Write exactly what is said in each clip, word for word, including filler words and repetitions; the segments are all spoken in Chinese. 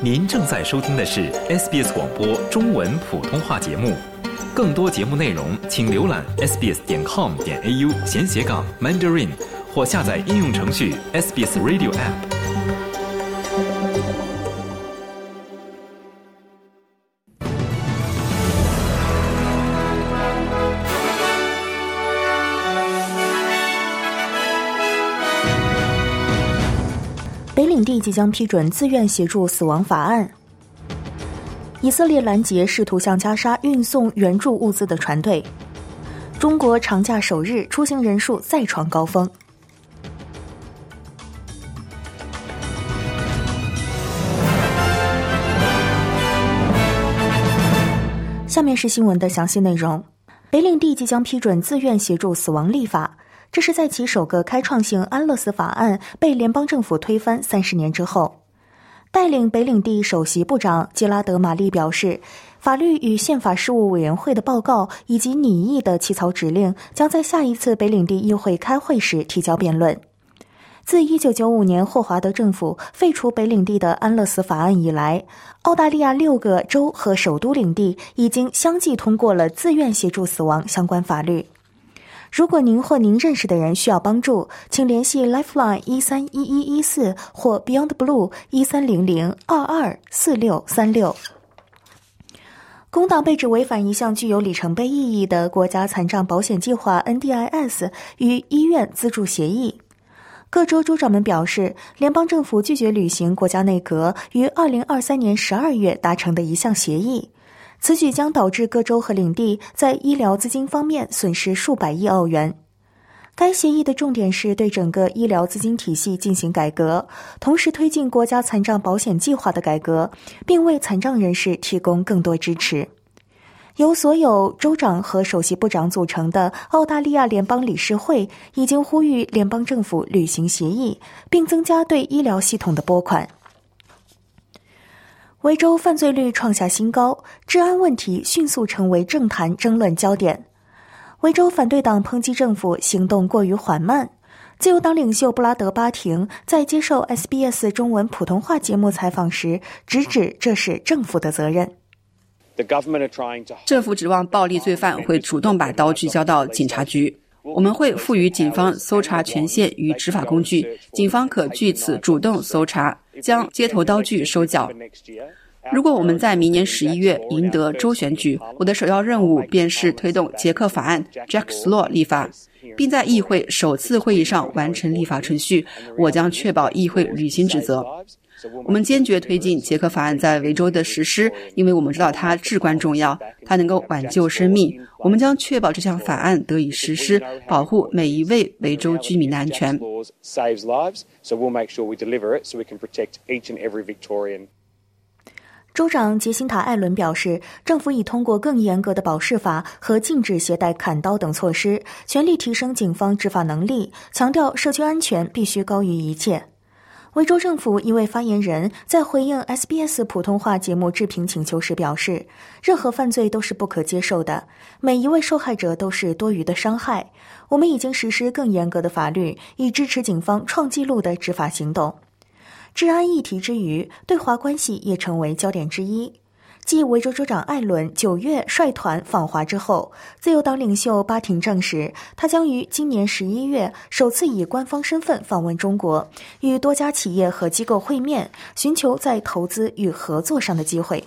您正在收听的是 S B S 广播中文普通话节目。更多节目内容，请浏览 s b s 点 com 点 a u 闲斜杠 Mandarin 或下载应用程序 S B S Radio App。 北领地即将批准自愿协助死亡法案。以色列拦截试图向加沙运送援助物资的船队。中国长假首日出行人数再创高峰。下面是新闻的详细内容。北领地即将批准自愿协助死亡立法，这是在其首个开创性安乐死法案被联邦政府推翻三十年之后。带领北领地首席部长吉拉德·马利表示，法律与宪法事务委员会的报告以及拟议的起草指令将在下一次北领地议会开会时提交辩论。自一九九五年霍华德政府废除北领地的安乐死法案以来，澳大利亚六个州和首都领地已经相继通过了自愿协助死亡相关法律。如果您或您认识的人需要帮助，请联系 Lifeline 一三一一一四或 Beyond Blue 一三零零二二四六三六。工党被指违反一项具有里程碑意义的国家残障保险计划 N D I S 与医院资助协议。各州州长们表示，联邦政府拒绝履行国家内阁于二零二三年十二月达成的一项协议。此举将导致各州和领地在医疗资金方面损失数百亿澳元。该协议的重点是对整个医疗资金体系进行改革，同时推进国家残障保险计划的改革，并为残障人士提供更多支持。由所有州长和首席部长组成的澳大利亚联邦理事会已经呼吁联邦政府履行协议，并增加对医疗系统的拨款。维州犯罪率创下新高，治安问题迅速成为政坛争论焦点。维州反对党抨击政府行动过于缓慢。自由党领袖布拉德·巴廷在接受 S B S 中文普通话节目采访时，直指这是政府的责任。 政府指望暴力罪犯会主动把刀具交到警察局。我们会赋予警方搜查权限与执法工具，警方可据此主动搜查，将街头刀具收缴。如果我们在明年十一月赢得州选举，我的首要任务便是推动捷克法案 Jack's Law 立法，并在议会首次会议上完成立法程序。我将确保议会履行职责。我们坚决推进捷克法案在维州的实施，因为我们知道它至关重要，它能够挽救生命。我们将确保这项法案得以实施，保护每一位维州居民的安全。 州长杰辛塔·艾伦表示，政府已通过更严格的保释法和禁止携带砍刀等措施，全力提升警方执法能力，强调社区安全必须高于一切。维州政府一位发言人在回应 S B S 普通话节目置评请求时表示，任何犯罪都是不可接受的，每一位受害者都是多余的伤害。我们已经实施更严格的法律，以支持警方创纪录的执法行动。治安议题之余，对华关系也成为焦点之一。继维州州长艾伦九月率团访华之后，自由党领袖巴廷证实，他将于今年十一月首次以官方身份访问中国，与多家企业和机构会面，寻求在投资与合作上的机会。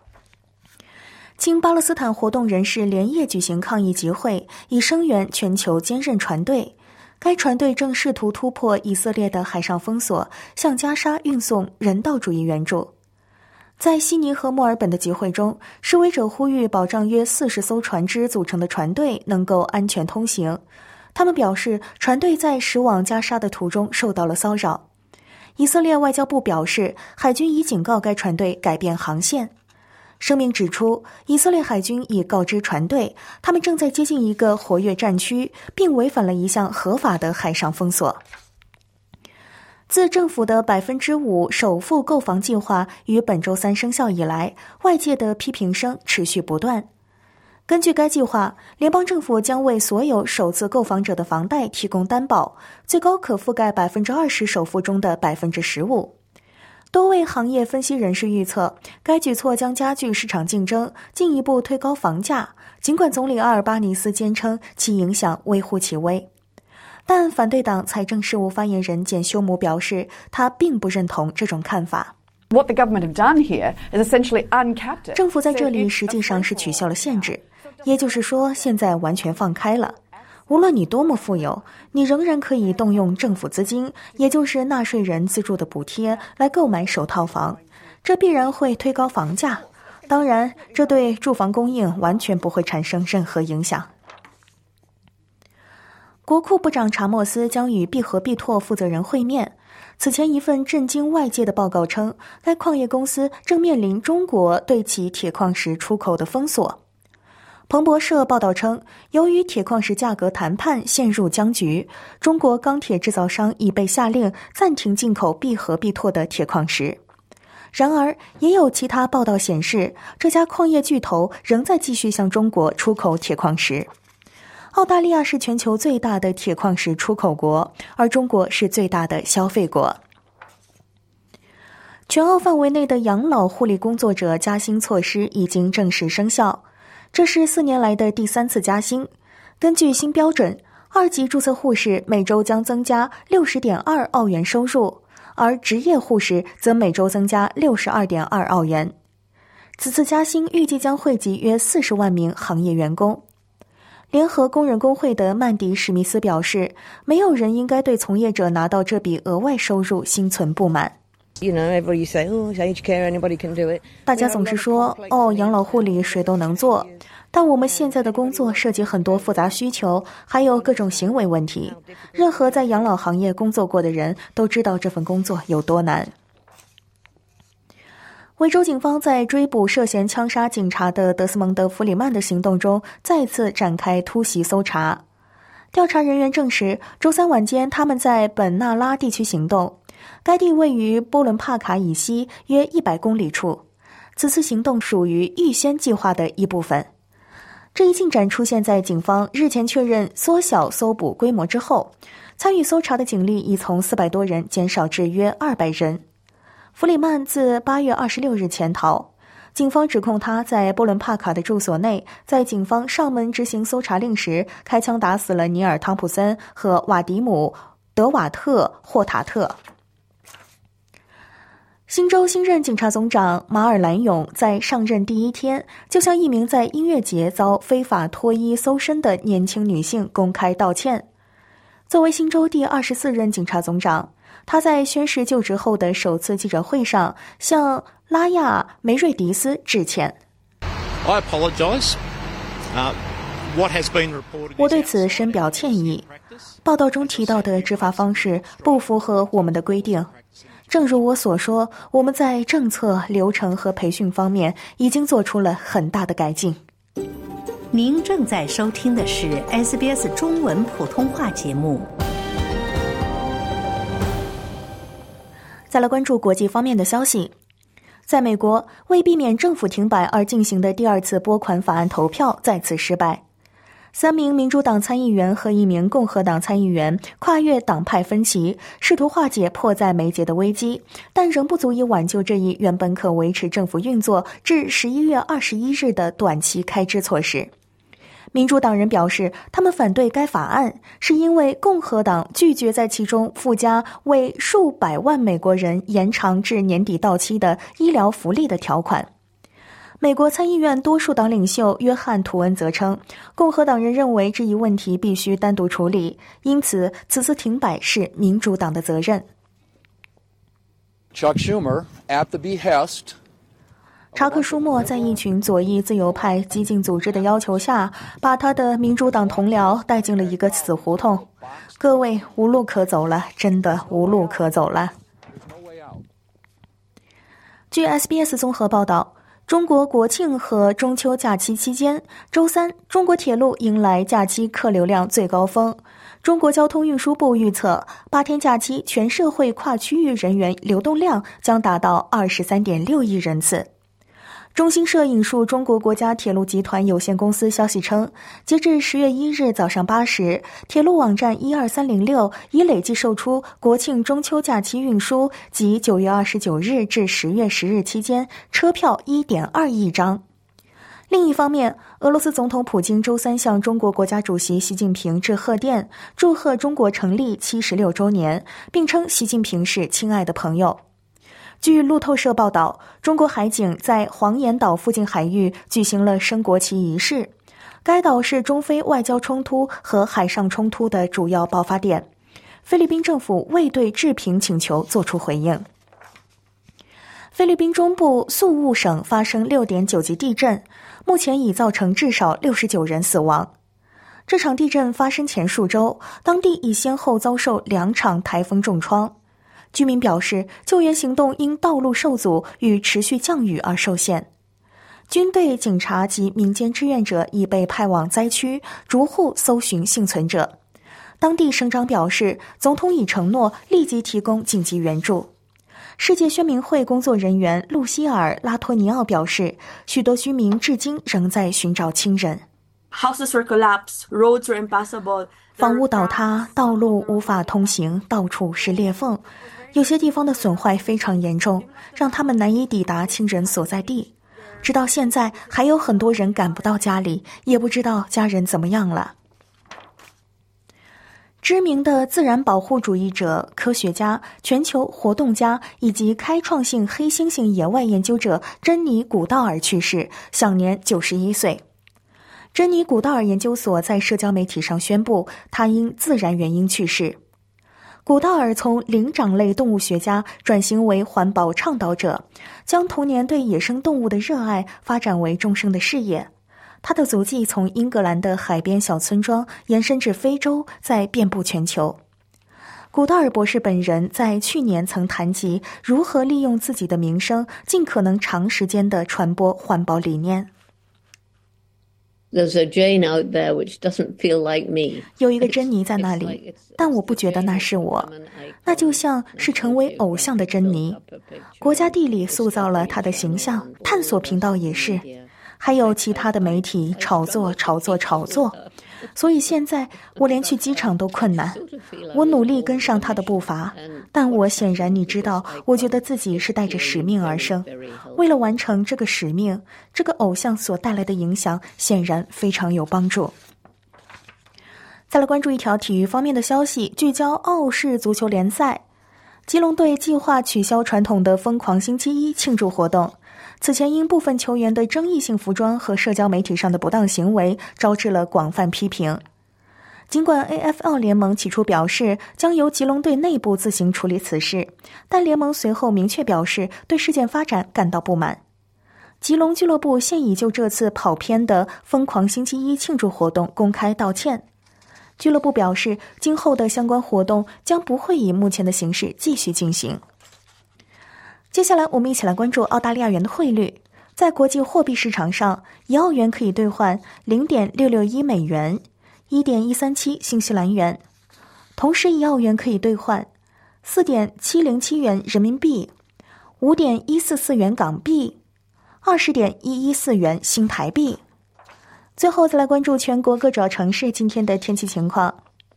亲巴勒斯坦活动人士连夜举行抗议集会，以声援全球坚韧船队。该船队正试图突破以色列的海上封锁，向加沙运送人道主义援助。在悉尼和墨尔本的集会中，示威者呼吁保障约四十艘船只组成的船队能够安全通行。他们表示，船队在驶往加沙的途中受到了骚扰。以色列外交部表示，海军已警告该船队改变航线。声明指出，以色列海军已告知船队，他们正在接近一个活跃战区，并违反了一项合法的海上封锁。自政府的百分之五首付购房计划于本周三生效以来，外界的批评声持续不断。根据该计划，联邦政府将为所有首次购房者的房贷提供担保，最高可覆盖百分之二十首付中的百分之十五。 多位行业分析人士预测，该举措将加剧市场竞争，进一步推高房价，尽管总理阿尔巴尼斯坚称其影响微乎其微。但反对党财政事务发言人简修姆表示，他并不认同这种看法。 What the government have done here is essentially uncapped it. 政府在这里实际上是取消了限制，也就是说，现在完全放开了。无论你多么富有，你仍然可以动用政府资金，也就是纳税人资助的补贴来购买首套房，这必然会推高房价。当然，这对住房供应完全不会产生任何影响。国库部长查莫斯将与必和必拓负责人会面。此前一份震惊外界的报告称，该矿业公司正面临中国对其铁矿石出口的封锁。彭博社报道称，由于铁矿石价格谈判陷入僵局，中国钢铁制造商已被下令暂停进口必和必拓的铁矿石。然而，也有其他报道显示，这家矿业巨头仍在继续向中国出口铁矿石。澳大利亚是全球最大的铁矿石出口国，而中国是最大的消费国。全澳范围内的养老护理工作者加薪措施已经正式生效。这是四年来的第三次加薪。根据新标准，二级注册护士每周将增加 六十点二澳元收入，而职业护士则每周增加 六十二点二澳元。此次加薪预计将惠及约四十万名行业员工。联合工人工会的曼迪·史密斯表示，没有人应该对从业者拿到这笔额外收入心存不满。 You know, everybody say, oh, aged care, anybody can do it. 大家总是说，哦，养老护理谁都能做，但我们现在的工作涉及很多复杂需求，还有各种行为问题。任何在养老行业工作过的人都知道这份工作有多难。维州警方在追捕涉嫌枪杀警察的德斯蒙德·弗里曼的行动中再次展开突袭搜查。调查人员证实，周三晚间他们在本纳拉地区行动，该地位于波伦帕卡以西约一百公里处。此次行动属于预先计划的一部分。这一进展出现在警方日前确认缩小搜捕规模之后，参与搜查的警力已从四百多人减少至约二百人。弗里曼自八月二十六日潜逃，警方指控他在波伦帕卡的住所内，在警方上门执行搜查令时，开枪打死了尼尔·汤普森和瓦迪姆·德瓦特·霍塔特。新州新任警察总长马尔兰勇在上任第一天，就向一名在音乐节遭非法脱衣搜身的年轻女性公开道歉。作为新州第二十四任警察总长，他在宣誓就职后的首次记者会上向拉亚·梅瑞迪斯致歉。 I apologize. Uh, what has been reported. 我对此深表歉意。报道中提到的执法方式不符合我们的规定。正如我所说，我们在政策、流程和培训方面已经做出了很大的改进。 您正在收听的是 S B S 中文普通话节目。 再来关注国际方面的消息。在美国，为避免政府停摆而进行的第二次拨款法案投票再次失败。三名民主党参议员和一名共和党参议员跨越党派分歧，试图化解迫在眉睫的危机，但仍不足以挽救这一原本可维持政府运作至十一月二十一日的短期开支措施。民主党人表示，他们反对该法案，是因为共和党拒绝在其中附加为数百万美国人延长至年底到期的医疗福利的条款。美国参议院多数党领袖约翰·图恩则称，共和党人认为这一问题必须单独处理，因此此次停摆是民主党的责任。 Chuck Schumer, at the behest 查克·舒默在一群左翼自由派激进组织的要求下，把他的民主党同僚带进了一个死胡同。各位，无路可走了，真的无路可走了。据 S B S 综合报道，中国国庆和中秋假期期间，周三，中国铁路迎来假期客流量最高峰。中国交通运输部预测，八天假期全社会跨区域人员流动量将达到 二十三点六亿人次。 中新社引述中国国家铁路集团有限公司消息称，截至十月一日早上八时，铁路网站一二三零六已累计售出国庆中秋假期运输及九月二十九日至十月十日期间车票 一点二亿张。另一方面，俄罗斯总统普京周三向中国国家主席习近平致贺电，祝贺中国成立七十六周年，并称习近平是亲爱的朋友。据路透社报道，中国海警在黄岩岛附近海域举行了升国旗仪式。该岛是中非外交冲突和海上冲突的主要爆发点。菲律宾政府未对置评请求作出回应。菲律宾中部宿务省发生 六点九 级地震，目前已造成至少六十九人死亡。这场地震发生前数周，当地已先后遭受两场台风重创。居民表示，救援行动因道路受阻与持续降雨而受限。军队、警察及民间志愿者已被派往灾区，逐户搜寻幸存者。当地省长表示，总统已承诺立即提供紧急援助。世界宣明会工作人员露西尔·拉托尼奥表示，许多居民至今仍在寻找亲人。 Houses were collapsed, roads were impassable. 房屋倒塌，道路无法通行，到处是裂缝。有些地方的损坏非常严重，让他们难以抵达亲人所在地。直到现在，还有很多人赶不到家里，也不知道家人怎么样了。知名的自然保护主义者、科学家、全球活动家以及开创性黑猩猩野外研究者珍妮·古道尔去世，享年九十一岁。珍妮·古道尔研究所在社交媒体上宣布，他因自然原因去世。古道尔从灵长类动物学家转型为环保倡导者，将童年对野生动物的热爱发展为终生的事业。他的足迹从英格兰的海边小村庄延伸至非洲，再遍布全球。古道尔博士本人在去年曾谈及如何利用自己的名声，尽可能长时间地传播环保理念。 There's a Jane out there which doesn't feel like me. 有一个珍妮在那里，但我不觉得那是我，那就像是成为偶像的珍妮。国家地理塑造了她的形象，探索频道也是，还有其他的媒体炒作炒作炒作。所以现在我连去机场都困难。我努力跟上他的步伐，但我显然你知道，我觉得自己是带着使命而生。为了完成这个使命，这个偶像所带来的影响显然非常有帮助。再来关注一条体育方面的消息，聚焦澳式足球联赛。基隆队计划取消传统的疯狂星期一庆祝活动。此前因部分球员的争议性服装和社交媒体上的不当行为招致了广泛批评。尽管 A F L 联盟起初表示将由吉隆队内部自行处理此事，但联盟随后明确表示对事件发展感到不满。吉隆俱乐部现已就这次跑偏的疯狂星期一庆祝活动公开道歉。俱乐部表示，今后的相关活动将不会以目前的形式继续进行。接下来我们一起来关注澳大利亚元的汇率。在国际货币市场上，一澳元可以兑换 零点六六一 美元， 一点一三七 新西兰元。同时一澳元可以兑换 四点七零七 元人民币， 五点一四四 元港币， 二十点一一四 元新台币。最后再来关注全国各主要城市今天的天气情况。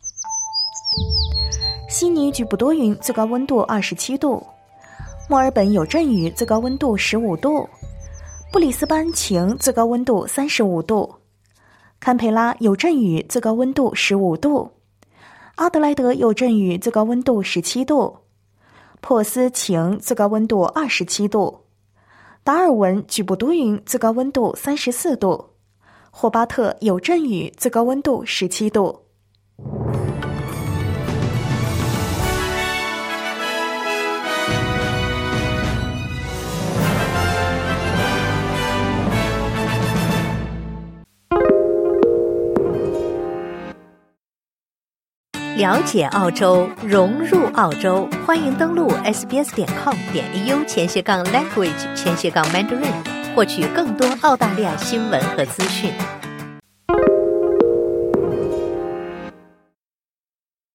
悉尼局部多云，最高温度二十七度。墨尔本有阵雨，最高温度十五度。布里斯班晴，最高温度三十五度。堪培拉有阵雨，最高温度十五度。阿德莱德有阵雨，最高温度十七度。珀斯晴，最高温度二十七度。达尔文局部多云，最高温度三十四度。霍巴特有阵雨，最高温度十七度。 了解澳洲，融入澳洲，欢迎登录 s b s 点 com 点 a u 前斜杠 language 前斜杠 mandarin， 获取更多澳大利亚新闻和资讯。